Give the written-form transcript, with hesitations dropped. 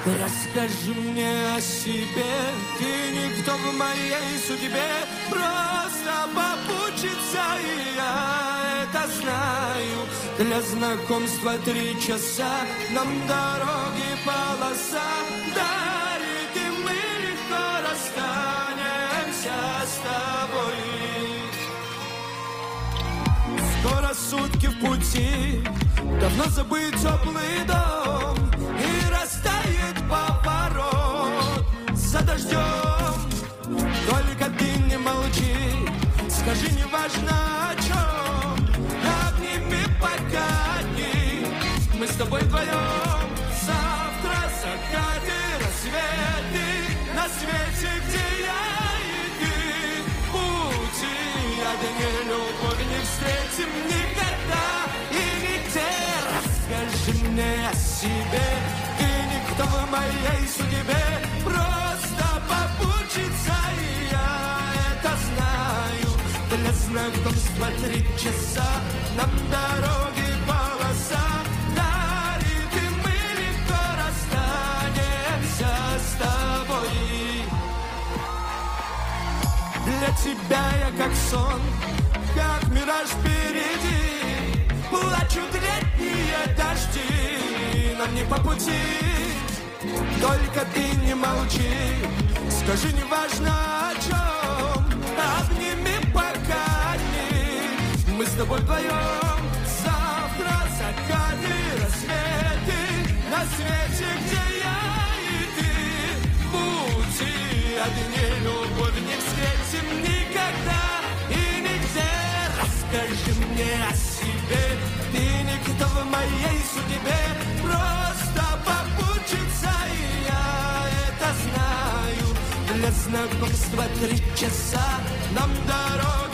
Расскажи мне о себе, ты никто в моей судьбе, просто попутчица, и я это знаю. Для знакомства 3 часа, нам дороги полоса, дарит, и мы легко расстанемся с тобой. Скоро сутки в пути, давно забыть теплый дом, и растает поворот за дождем. Только ты не молчи, скажи, неважно о чем, обними пока дни, мы с тобой вдвоем. Завтра закаты, рассветы, на свете, где я и ты. Пути одни, любовь не встретим никогда и нигде. Расскажи мне о себе, ты никто в моей судьбе, просто попутчица, и я это знаю. Для знакомства 3 часа, нам дороги полоса, дарит, и мы легко расстанемся с тобой. Для тебя я как сон, как мираж впереди, плачут летние дожди, нам не по пути. Только ты не молчи, скажи, неважно о чем, обними пока дни, мы с тобой вдвоем. Завтра закаты, рассветы, на свете, где я и ты. Пути одни, любовь не встретим никогда и нигде. Расскажи мне о себе, ты никто в моей судьбе, просто попутчица, и я это знаю. Для знакомства 3 часа, нам дорога